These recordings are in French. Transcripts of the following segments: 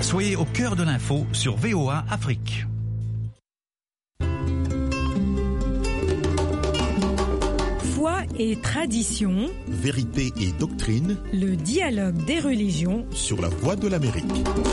Soyez au cœur de l'info sur VOA Afrique. Foi et tradition, vérité et doctrine, le dialogue des religions sur la Voix de l'Amérique.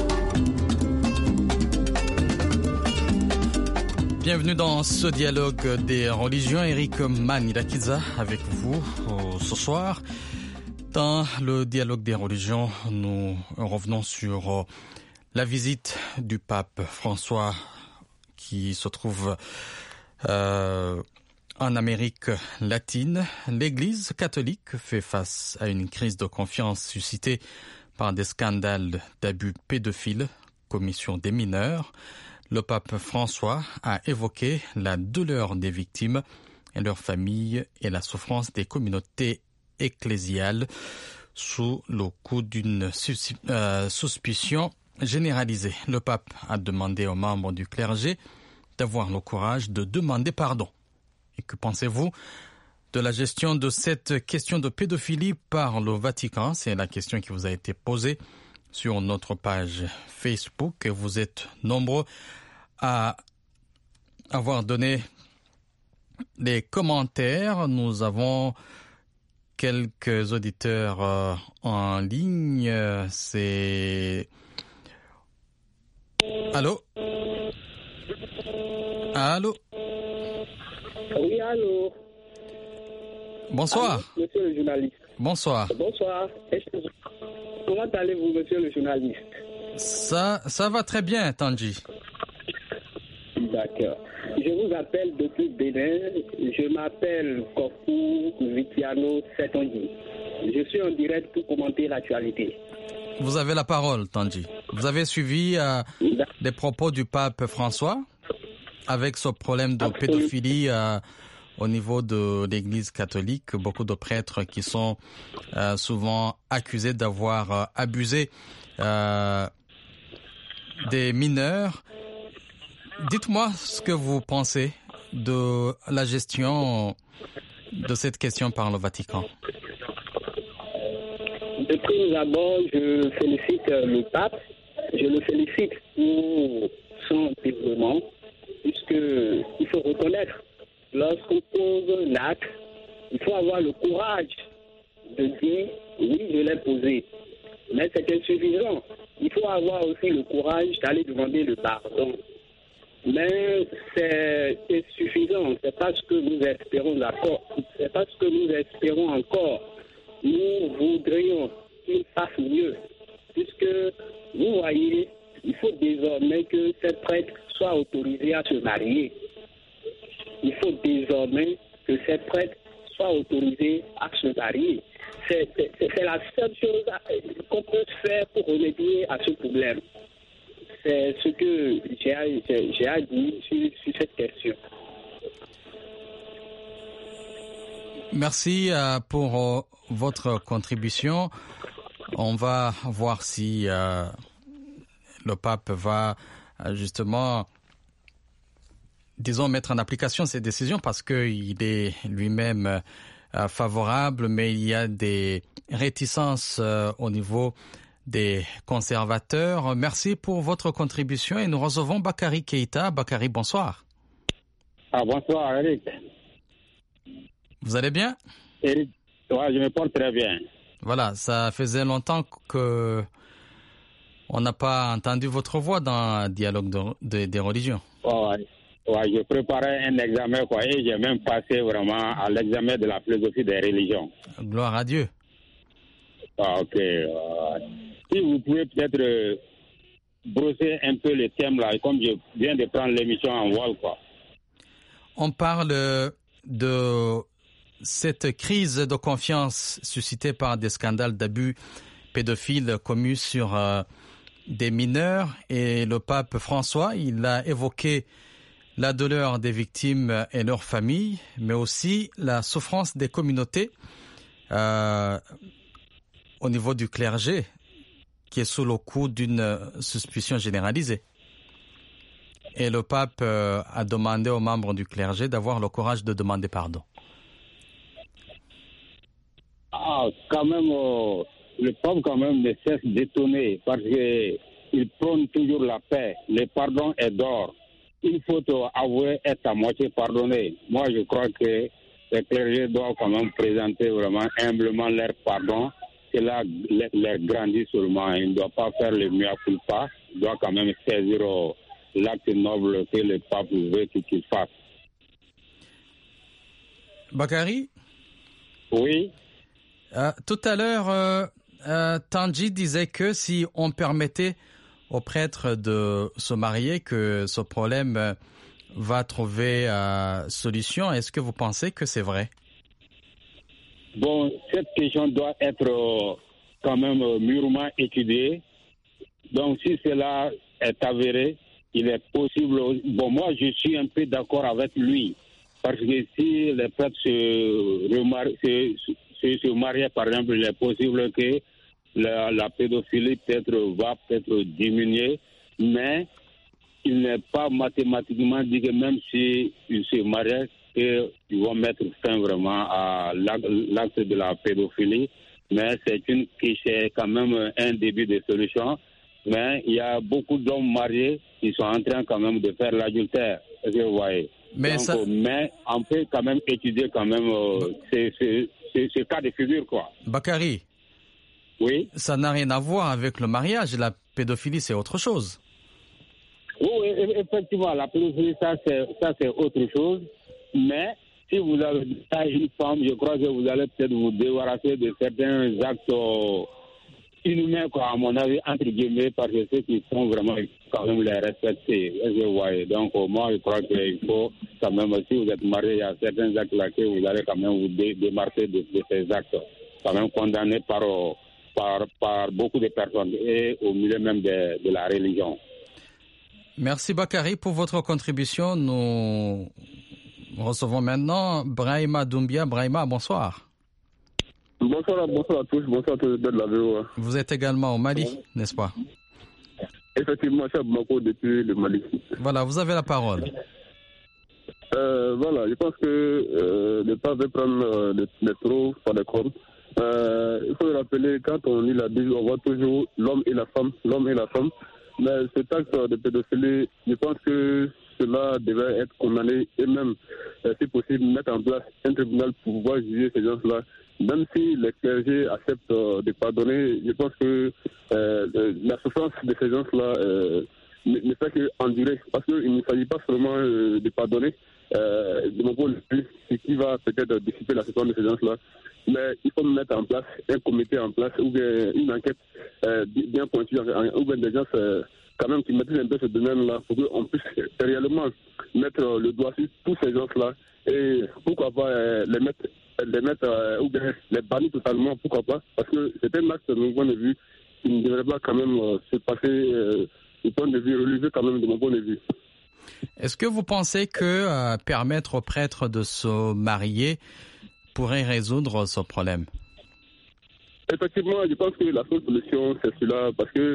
Bienvenue dans ce dialogue des religions. Eric Manilakiza avec vous ce soir. Dans le dialogue des religions, nous revenons sur la visite du pape François qui se trouve en Amérique latine. L'Église catholique fait face à une crise de confiance suscitée par des scandales d'abus pédophiles commis sur des mineurs. Le pape François a évoqué la douleur des victimes et leurs familles et la souffrance des communautés ecclésiales sous le coup d'une suspicion généralisée. Le pape a demandé aux membres du clergé d'avoir le courage de demander pardon. Et que pensez-vous de la gestion de cette question de pédophilie par le Vatican? C'est la question qui vous a été posée sur notre page Facebook. Vous êtes nombreux à avoir donné des commentaires. Nous avons quelques auditeurs en ligne. C'est... Allô? Allô? Oui, allô? Bonsoir. Allô, monsieur le journaliste. Bonsoir. Bonsoir. Comment allez-vous, monsieur le journaliste? Ça va très bien, Tanji. D'accord. Je vous appelle depuis Bénin. Je m'appelle Kofu Vitiano Setonji. Je suis en direct pour commenter l'actualité. Vous avez la parole, Tanji. Vous avez suivi des propos du pape François avec ce problème de pédophilie au niveau de l'Église catholique. Beaucoup de prêtres qui sont souvent accusés d'avoir abusé des mineurs. Dites-moi ce que vous pensez de la gestion de cette question par le Vatican. De prime abord, je félicite le pape. Je le félicite pour son développement, puisqu'il faut reconnaître, lorsqu'on pose un acte, il faut avoir le courage de dire oui, je l'ai posé. Mais c'est insuffisant. Il faut avoir aussi le courage d'aller demander le pardon. Mais c'est insuffisant. C'est pas ce que nous espérons encore. C'est pas ce que nous espérons encore. Nous voudrions qu'il fasse mieux. Puisque, vous voyez, il faut désormais que ces prêtres soient autorisés à se marier. Il faut désormais que ces prêtres soient autorisés à se marier. C'est la seule chose qu'on peut faire pour remédier à ce problème. C'est ce que j'ai à dire sur cette question. Merci pour votre contribution. On va voir si le pape va justement, disons, mettre en application ces décisions parce qu'il est lui-même favorable, mais il y a des réticences au niveau des conservateurs. Merci pour votre contribution et nous recevons Bakary Keïta. Bakary, bonsoir. Bonsoir, Eric. Vous allez bien? Eric, ouais, je me porte très bien. Voilà, ça faisait longtemps que on n'a pas entendu votre voix dans le dialogue des religions. Ouais, je préparais un examen et j'ai même passé vraiment à l'examen de la philosophie des religions. Gloire à Dieu. Ok. Si vous pouvez peut-être brosser un peu le thème là, comme je viens de prendre l'émission en voile, quoi. On parle de cette crise de confiance suscitée par des scandales d'abus pédophiles commis sur des mineurs et le pape François, il a évoqué la douleur des victimes et leurs familles, mais aussi la souffrance des communautés au niveau du clergé qui est sous le coup d'une suspicion généralisée. Et le pape a demandé aux membres du clergé d'avoir le courage de demander pardon. Quand même, le pape quand même ne cesse d'étonner parce que il prône toujours la paix. Le pardon est d'or. Il faut avouer être à moitié pardonné. Moi, je crois que les clergés doivent quand même présenter vraiment humblement leur pardon. Et là, leur grandit seulement. Il ne doit pas faire le mea culpa. Il doit quand même saisir l'acte noble que le pape veut qu'il fasse. Bakary? Oui. Tout à l'heure, Tanji disait que si on permettait aux prêtres de se marier, que ce problème va trouver solution. Est-ce que vous pensez que c'est vrai? Bon, cette question doit être quand même mûrement étudiée. Donc, si cela est avéré, il est possible. Bon, moi, je suis un peu d'accord avec lui. Parce que si les prêtres se mariaient, par exemple, il est possible que la pédophilie va peut-être diminuer, mais il n'est pas mathématiquement dit que même s'ils se mariaient, qu'ils vont mettre fin vraiment à l'acte de la pédophilie. Mais c'est quand même un début de solution. Mais il y a beaucoup d'hommes mariés qui sont en train quand même de faire l'adultère. Vous voyez. Mais on peut quand même étudier quand même ce cas de figure, quoi. Bakary. Oui. Ça n'a rien à voir avec le mariage. La pédophilie, c'est autre chose. Oui, effectivement, la pédophilie, ça c'est autre chose. Mais si vous avez une femme, je crois que vous allez peut-être vous débarrasser de certains actes inhumains, quoi, à mon avis, entre guillemets, parce que ceux qui sont vraiment quand même les respecter. Donc, moi, je crois qu'il faut quand même, si vous êtes marié, il y a certains actes là que vous allez quand même vous démarquer de ces actes, quand même condamnés par beaucoup de personnes et au milieu même de la religion. Merci Bakary pour votre contribution. Nous recevons maintenant Brahima Doumbia. Brahima, bonsoir. Bonsoir à tous, bonsoir à tous de la VOA. Vous êtes également au Mali, n'est-ce pas? Effectivement, je suis à Bamako depuis le Mali. Voilà, vous avez la parole. Voilà, je pense que le pape veut prendre les taureaux par les cornes. Il faut le rappeler, quand on lit la Bible, on voit toujours l'homme et la femme. Mais cet acte de pédophilie, je pense que cela devait être condamné et même, si possible, mettre en place un tribunal pour pouvoir juger ces gens-là. Même si les clergés acceptent de pardonner, je pense que la souffrance de ces gens-là ne fait qu'endurer. Parce qu'il ne s'agit pas seulement de pardonner, de mon point de vue, ce qui va peut-être dissiper la souffrance de ces gens-là. Mais il faut mettre en place un comité en place ou bien une enquête bien pointue, ou bien des gens quand même qui maîtrisent un peu ce domaine-là pour qu'on puisse réellement mettre le doigt sur tous ces gens-là et pourquoi pas les mettre ou bien les bannir totalement, pourquoi pas, parce que c'est un acte de mon point de vue qui ne devrait pas quand même se passer du point de vue religieux quand même de mon point de vue. Est-ce que vous pensez que permettre aux prêtres de se marier pourrait résoudre ce problème? Effectivement, je pense que la seule solution, c'est cela, parce que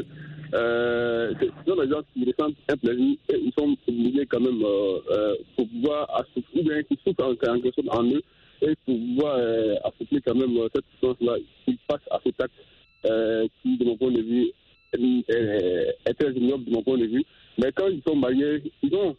ce sont des gens qui ressentent un plaisir et ils sont obligés quand même pour pouvoir assouplir, ou bien qui souffrent en quelque chose en eux, et pour pouvoir assouplir quand même cette souffrance-là, ils passent à cet acte qui, de mon point de vue, est très ignoble de mon point de vue. Mais quand ils sont mariés, ils ont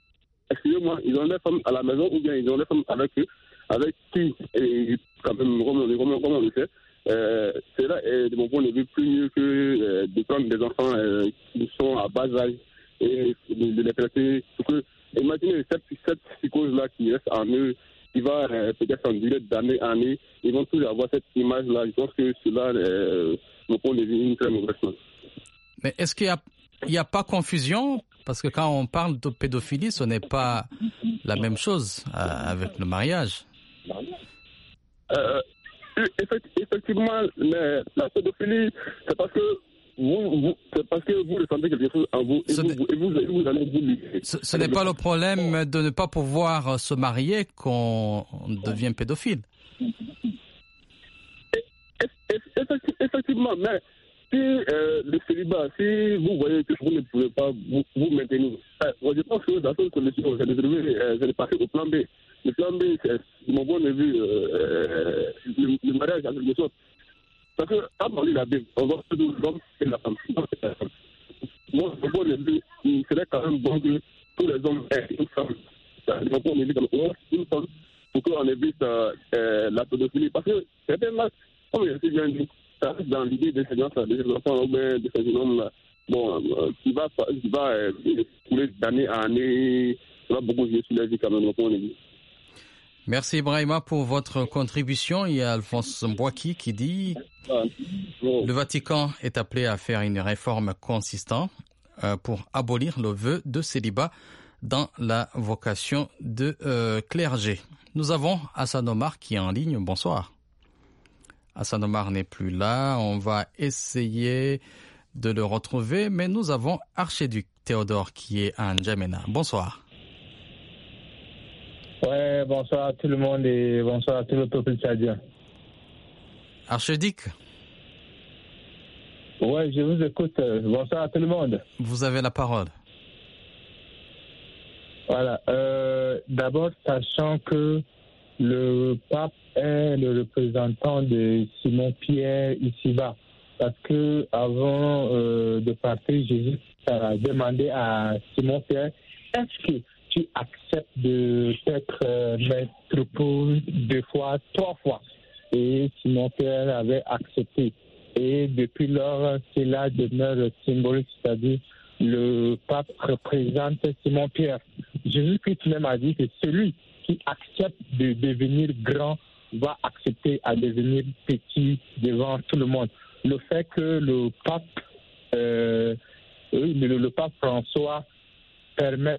des femmes à la maison, ou bien ils ont des femmes avec eux, avec qui, et quand même, comme on le sait, cela est, de mon point de vue, plus mieux que de prendre des enfants qui sont à bas âge et de les traiter. Imaginez cette psychose-là qui reste en eux, qui va peut-être endurer d'année en année, ils vont toujours avoir cette image-là. Je pense que cela, de mon point de vue, est une très mauvaise chose. Mais est-ce qu'il n'y a pas confusion? Parce que quand on parle de pédophilie, ce n'est pas la même chose avec le mariage. Effectivement, la pédophilie, c'est parce que vous ressentez quelque chose en vous et vous allez vous livrer. Ce n'est pas le problème de ne pas pouvoir se marier qu'on devient pédophile. Effectivement, mais si le célibat, si vous voyez que vous ne pouvez pas vous maintenir, je pense que la seule solution, c'est de passer au plan B. Le plan B, c'est, de mon point de vue, le mariage en quelque sorte. Parce que quand on lit la Bible, on voit toujours l'homme et la femme. au point de vue, il serait quand même bon que tous les hommes aient une femme. Donc, on évite une femme pour qu'on évite la pédophilie. Parce que certains là, comme je suis bien dit, ça reste dans l'idée de ces enfants ou bien de ces hommes-là. Bon, qui va couler d'année à année, ça va beaucoup jouer sur la vie quand même, on dit. Merci Ibrahima pour votre contribution. Il y a Alphonse Mbouaki qui dit le Vatican est appelé à faire une réforme consistante pour abolir le vœu de célibat dans la vocation de clergé. Nous avons Hassan Omar qui est en ligne. Bonsoir. Hassan Omar n'est plus là. On va essayer de le retrouver, mais nous avons Archiduc Théodore qui est à N'Djamena. Bonsoir. Ouais, bonsoir à tout le monde et bonsoir à tout le peuple tchadien. Archiduc. Ouais, je vous écoute. Bonsoir à tout le monde. Vous avez la parole. Voilà. D'abord, sachant que le pape est le représentant de Simon-Pierre ici-bas, parce que avant de partir, Jésus a demandé à Simon-Pierre, est-ce que tu acceptes de t'être maître pour 2 fois, 3 fois. Et Simon-Pierre avait accepté. Et depuis lors, cela demeure symbolique, c'est-à-dire le pape représente Simon-Pierre. Jésus-Christ même a dit que celui qui accepte de devenir grand va accepter à devenir petit devant tout le monde. Le fait que le pape François permet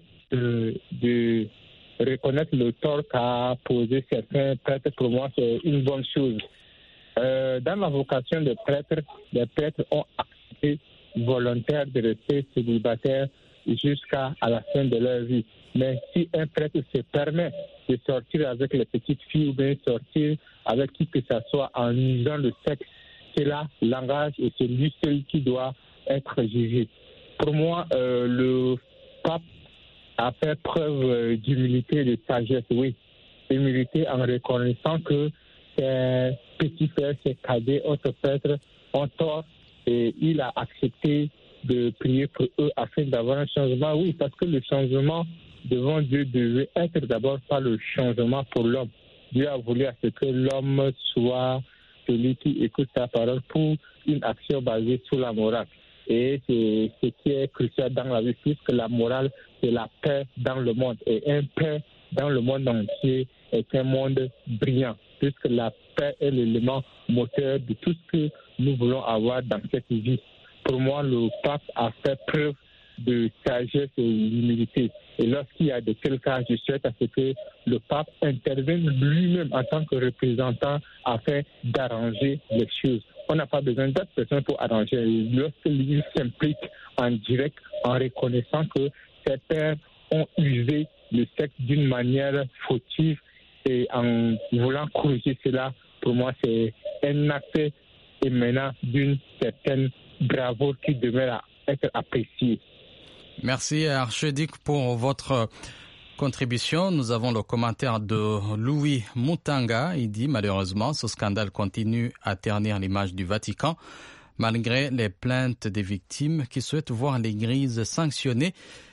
de reconnaître le tort qu'a posé certains prêtres, pour moi, c'est une bonne chose. Dans la vocation des prêtres, les prêtres ont accepté volontaire de rester célibataires jusqu'à la fin de leur vie. Mais si un prêtre se permet de sortir avec les petites filles ou bien sortir avec qui que ce soit en usant le sexe, c'est là l'engage et c'est lui seul qui doit être jugé. Pour moi, le pape a fait preuve d'humilité et de sagesse, oui. Humilité en reconnaissant que ses petits frères, ses cadets, autres prêtres ont tort et il a accepté de prier pour eux afin d'avoir un changement. Oui, parce que le changement devant Dieu devait être d'abord pas le changement pour l'homme. Dieu a voulu à ce que l'homme soit celui qui écoute sa parole pour une action basée sur la morale. Et c'est ce qui est crucial dans la vie, puisque la morale, c'est la paix dans le monde. Et un paix dans le monde entier est un monde brillant, puisque la paix est l'élément moteur de tout ce que nous voulons avoir dans cette vie. Pour moi, le pape a fait preuve de sagesse et d'humilité. Et lorsqu'il y a de tels cas, je souhaite à ce que le pape intervienne lui-même en tant que représentant afin d'arranger les choses. On n'a pas besoin d'autres personnes pour arranger. Lorsqu'il s'implique en direct en reconnaissant que ces pères ont usé le sexe d'une manière fautive et en voulant corriger cela, pour moi, c'est un acte émanant d'une certaine bravoure qui demeure à être appréciée. Merci Archiduc pour votre contribution. Nous avons le commentaire de Louis Moutanga. Il dit malheureusement ce scandale continue à ternir l'image du Vatican malgré les plaintes des victimes qui souhaitent voir l'Église sanctionner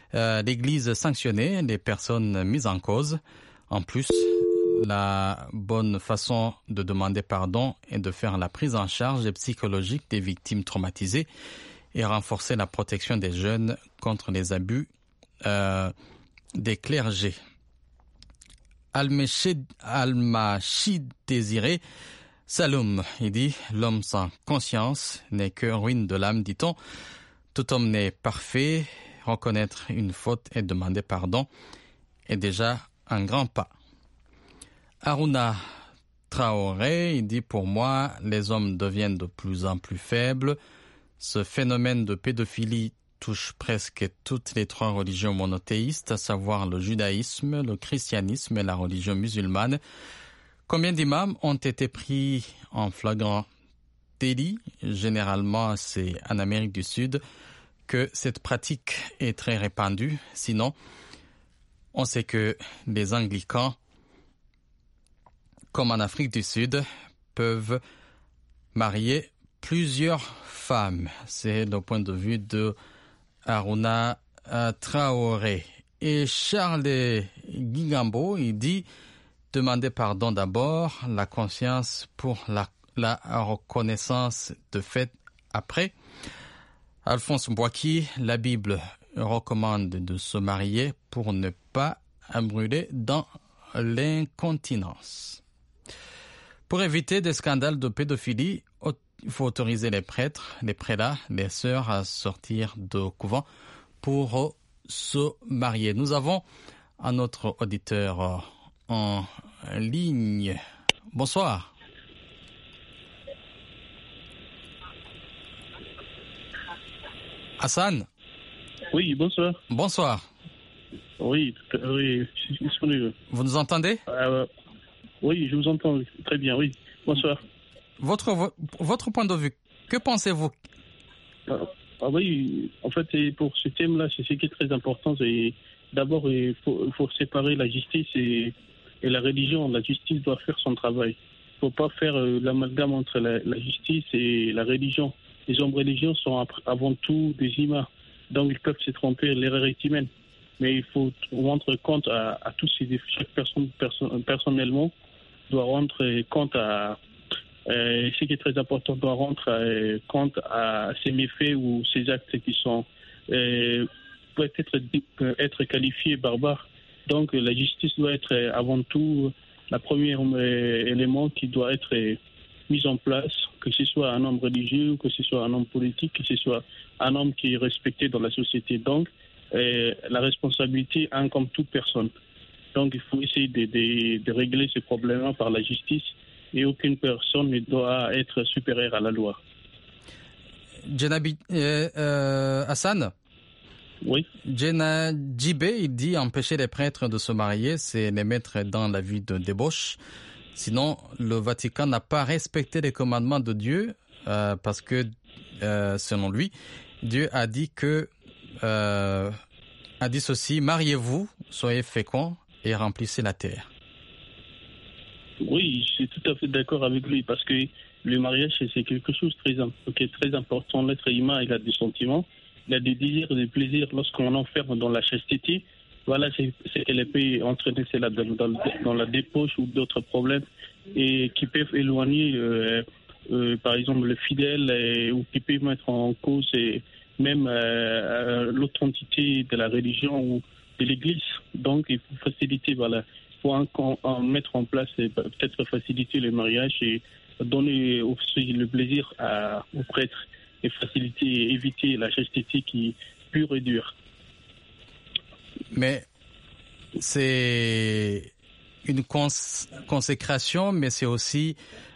les personnes mises en cause. En plus, la bonne façon de demander pardon est de faire la prise en charge psychologique des victimes traumatisées et renforcer la protection des jeunes contre les abus des clergés. Al-Machid Désiré Saloum, il dit « L'homme sans conscience n'est que ruine de l'âme, dit-on. Tout homme n'est parfait. Reconnaître une faute et demander pardon est déjà un grand pas. » Aruna Traoré, il dit « Pour moi, les hommes deviennent de plus en plus faibles. Ce phénomène de pédophilie touche presque toutes les 3 religions monothéistes, à savoir le judaïsme, le christianisme et la religion musulmane. Combien d'imams ont été pris en flagrant délit? Généralement, c'est en Amérique du Sud que cette pratique est très répandue. Sinon, on sait que les anglicans, comme en Afrique du Sud, peuvent marier plusieurs femmes. C'est le point de vue de Aruna Traoré. Et Charles Guigambo, il dit demander pardon d'abord, la conscience pour la reconnaissance de fait après. Alphonse Mbouaki, la Bible recommande de se marier pour ne pas brûler dans l'incontinence. Pour éviter des scandales de pédophilie, il faut autoriser les prêtres, les prélats, les sœurs à sortir de couvent pour se marier. Nous avons un autre auditeur en ligne. Bonsoir. Hassan? Oui, bonsoir. Bonsoir. Oui, je suis disponible. Vous nous entendez? Oui, je vous entends très bien, oui. Bonsoir. Votre point de vue, que pensez-vous? Oui, en fait, pour ce thème-là, c'est ce qui est très important. D'abord, il faut séparer la justice et la religion. La justice doit faire son travail. Il ne faut pas faire l'amalgame entre la justice et la religion. Les hommes religieux sont avant tout des humains. Donc, ils peuvent se tromper, l'erreur est humaine. Mais il faut rendre compte à tous ces défis. Chaque personne, personnellement, doit rendre compte à ce qui est très important, doit rendre compte à ces méfaits ou ces actes qui sont peut-être être qualifiés barbares. Donc la justice doit être avant tout le premier élément qui doit être mis en place, que ce soit un homme religieux, que ce soit un homme politique, que ce soit un homme qui est respecté dans la société. Donc la responsabilité incombe toute personne. Donc il faut essayer de régler ces problèmes par la justice et aucune personne ne doit être supérieure à la loi. Hassan? Oui. Jenna Djibé, il dit empêcher les prêtres de se marier, c'est les mettre dans la vie de débauche. Sinon, le Vatican n'a pas respecté les commandements de Dieu parce que, selon lui, Dieu a dit ceci: mariez-vous, soyez féconds et remplissez la terre. Oui, je suis tout à fait d'accord avec lui parce que le mariage, c'est quelque chose qui est très important. L'être humain, il a des sentiments, il a des désirs et des plaisirs. Lorsqu'on enferme dans la chasteté, voilà, c'est qu'elle peut entraîner cela dans la débauche ou d'autres problèmes et qui peuvent éloigner, par exemple, le fidèle ou qui peuvent mettre en cause même l'authenticité de la religion ou de l'Église. Donc, il faut faciliter, voilà. Il faut mettre en place et peut-être faciliter le mariage et donner aussi le plaisir aux prêtres et faciliter et éviter la chasteté qui est pure et dure. Mais c'est une consécration, mais c'est aussi,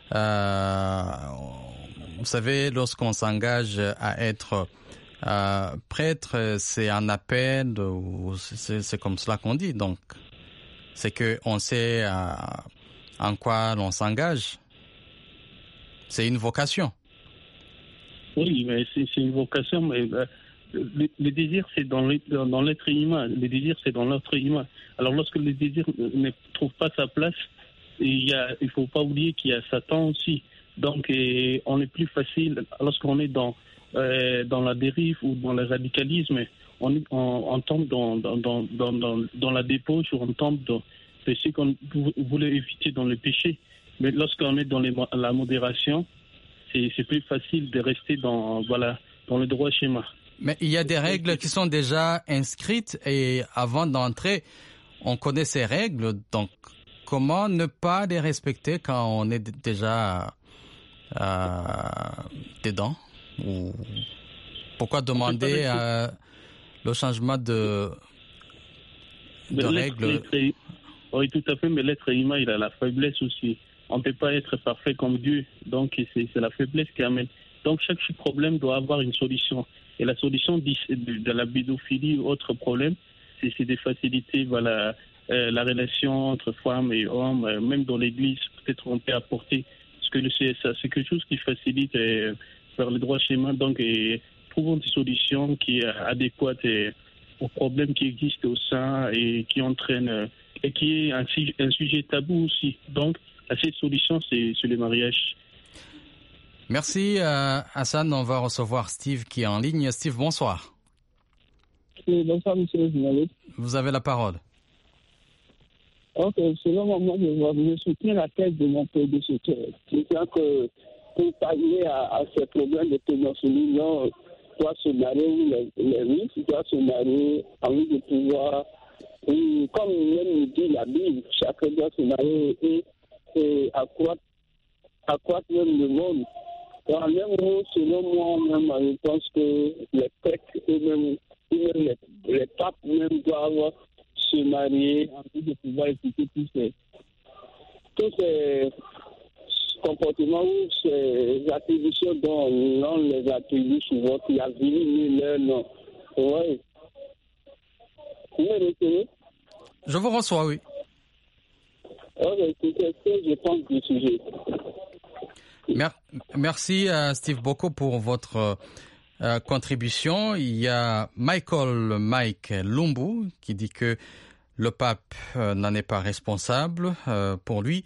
vous savez, lorsqu'on s'engage à être prêtre, c'est un appel, c'est comme cela qu'on dit. Donc, c'est qu'on sait en quoi l'on s'engage. C'est une vocation. Oui, mais c'est une vocation, mais le désir, c'est dans l'être humain. Le désir, c'est dans l'être humain. Alors, lorsque le désir ne trouve pas sa place, il ne faut pas oublier qu'il y a Satan aussi. Donc, on est plus facile, lorsqu'on est dans la dérive ou dans le radicalisme, on tombe dans la débauche ou on tombe dans ce qu'on voulait éviter dans le péché. Mais lorsqu'on est dans la modération, c'est plus facile de rester dans le droit schéma. Mais il y a des règles qui sont déjà inscrites et avant d'entrer, on connaît ces règles. Donc, comment ne pas les respecter quand on est déjà dedans? Ou pourquoi demander le changement de règles? Oui, tout à fait, mais l'être humain, il a la faiblesse aussi. On ne peut pas être parfait comme Dieu, donc c'est la faiblesse qui amène. Donc chaque problème doit avoir une solution. Et la solution de la pédophilie ou autre problème, c'est de faciliter la relation entre femmes et hommes, même dans l'église, peut-être on peut apporter, parce que c'est quelque chose qui facilite vers le droit schéma. Donc trouvons des solutions qui sont adéquates aux problèmes qui existent au sein et qui entraînent, et qui est un sujet tabou aussi. Donc la seule solution, c'est le mariage. Merci Hassan. On va recevoir Steve qui est en ligne. Steve, bonsoir. bonsoir, monsieur le journaliste. Vous avez la parole. Ok, selon moi, je soutiens la thèse de mon prédécesseur. C'est-à-dire que pour pallier à ces problèmes de pédophilie, on doit se marier, les riches doivent se marier en vue de pouvoir, et comme même dit la Bible, chacun doit se marier et accroître même le monde. En même temps, selon moi, même, je pense que les prêtres et même les papes même doivent se marier en vue de pouvoir expliquer tous ces comportements ou ces attributions dont l'on les attribue souvent, qui a vu leur nom. Oui. Vous me retenez? Je vous reçois, oui. C'est ce que je pense du sujet. Merci à Steve Boko pour votre contribution. Il y a Mike Lumbu qui dit que le pape n'en est pas responsable. Pour lui,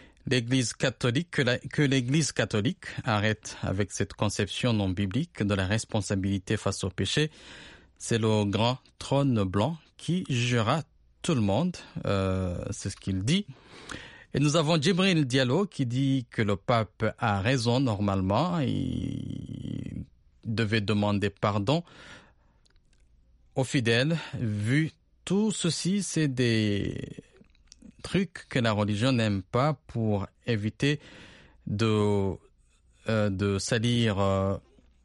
que l'Église catholique arrête avec cette conception non biblique de la responsabilité face au péché. C'est le grand trône blanc qui jugera tout le monde. C'est ce qu'il dit. Et nous avons Djibril Diallo qui dit que le pape a raison normalement. Il devait demander pardon aux fidèles. Vu tout ceci, c'est des trucs que la religion n'aime pas pour éviter de salir,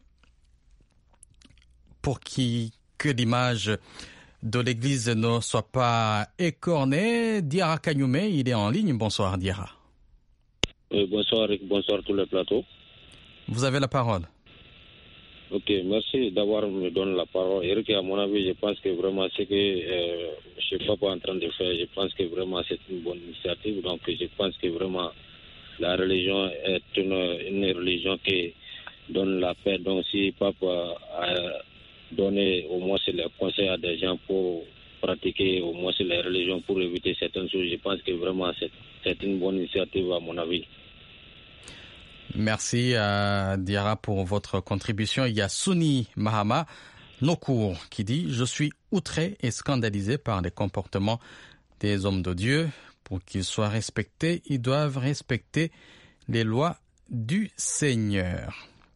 pour que l'image de l'Église ne soit pas écornée. Diarra Kagnoumé, il est en ligne. Bonsoir Diarra. Bonsoir Eric, bonsoir tous les plateaux. Vous avez la parole. Ok, merci d'avoir me donné la parole. Eric, à mon avis, je pense que vraiment ce que je ne suis pas en train de faire, je pense que vraiment c'est une bonne initiative. Donc je pense que vraiment la religion est une religion qui donne la paix. Donc si Papa a donner au moins les conseils à des gens pour pratiquer au moins les religions pour éviter certaines choses. Je pense que vraiment c'est une bonne initiative à mon avis. Merci à Diarra pour votre contribution. Il y a Souni Mahama Nokour qui dit « Je suis outré et scandalisé par les comportements des hommes de Dieu. Pour qu'ils soient respectés, ils doivent respecter les lois du Seigneur. »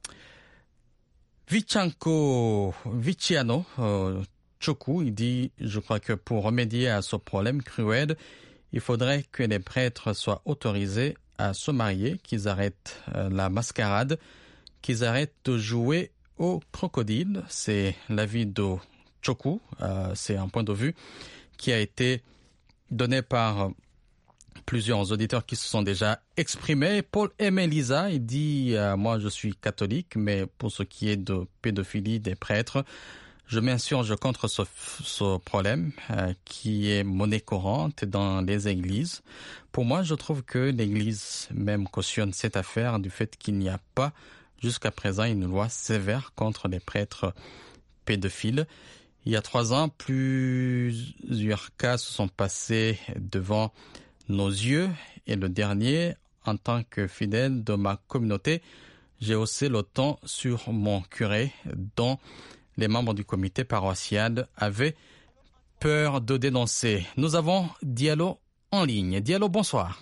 Viciano Choku, il dit « Je crois que pour remédier à ce problème cruel, il faudrait que les prêtres soient autorisés à se marier, qu'ils arrêtent la mascarade, qu'ils arrêtent de jouer au crocodile. » C'est l'avis de Choku, c'est un point de vue qui a été donné par plusieurs auditeurs qui se sont déjà exprimés. Paul Emelisa, il dit moi je suis catholique, mais pour ce qui est de pédophilie des prêtres, je m'insurge contre ce problème qui est monnaie courante dans les églises. Pour moi, je trouve que l'église même cautionne cette affaire du fait qu'il n'y a pas jusqu'à présent une loi sévère contre les prêtres pédophiles. Il y a 3 ans, plusieurs cas se sont passés devant nos yeux, et le dernier, en tant que fidèle de ma communauté, j'ai haussé le ton sur mon curé, dont les membres du comité paroissial avaient peur de dénoncer. Nous avons Diallo en ligne. Diallo, bonsoir.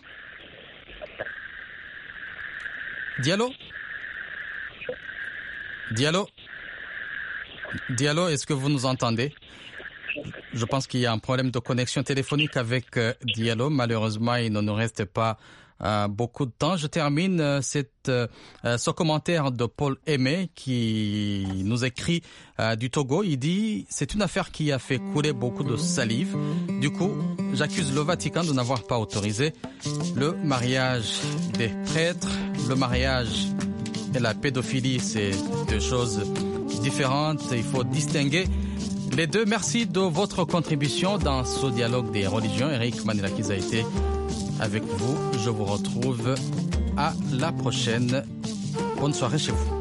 Diallo, est-ce que vous nous entendez? Je pense qu'il y a un problème de connexion téléphonique avec Diallo. Malheureusement, il ne nous reste pas beaucoup de temps. Je termine ce commentaire de Paul Aimé qui nous écrit du Togo. Il dit « C'est une affaire qui a fait couler beaucoup de salive. Du coup, j'accuse le Vatican de n'avoir pas autorisé le mariage des prêtres. Le mariage et la pédophilie, c'est 2 choses différentes. Il faut distinguer les 2. Merci de votre contribution dans ce dialogue des religions. Eric Manirakiza a été avec vous. Je vous retrouve à la prochaine. Bonne soirée chez vous.